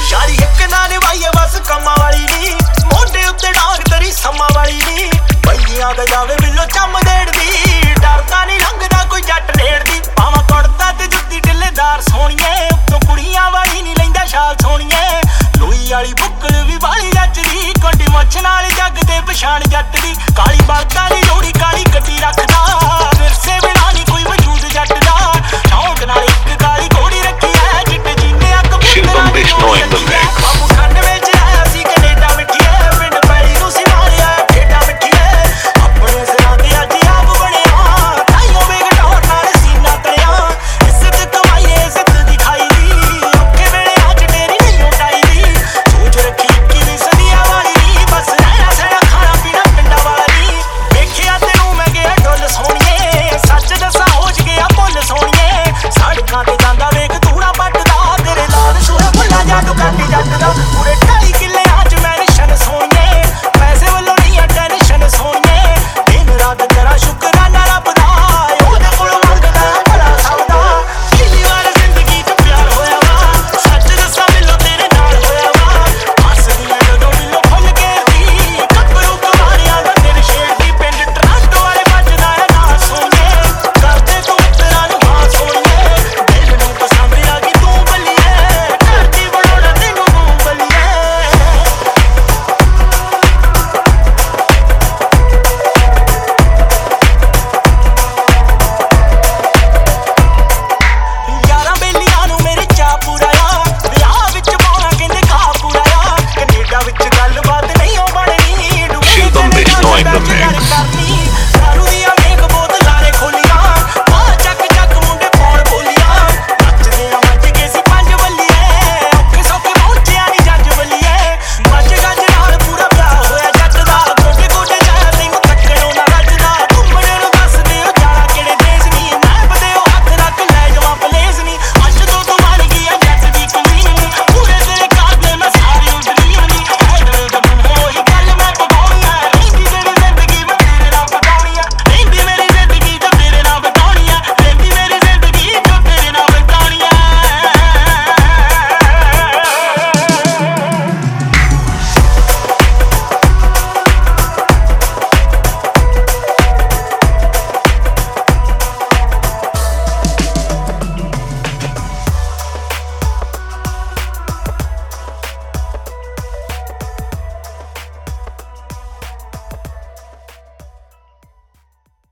यारी एक ना निभाइए बस कम्मा वाली नी मोढे उत्ते डांग तेरी सम्मा वाली नी बंदियां दा जावे बिल्लो चम देड़ दी डरदा नहीं लंघदा कोई जट नेड़ दी पावां कुड़ता ते जुत्ती ढिल्लेदार सोहणीए उत्तों कुड़ियां वाली नहीं लैंदा शाल सोहणीए लोई वाली बुक्कल भी वाली जचदी कोडी मुੱਛ नाल जग ते पछाण जट दी काली बलदा नी जोड़ी काली कट्टी रखदा विरसे बिना नहीं कोई वजूद जट दा शौक नाल एक काली घोड़ी रखी है जिट जीने अग Shivam Vishnu in the mix.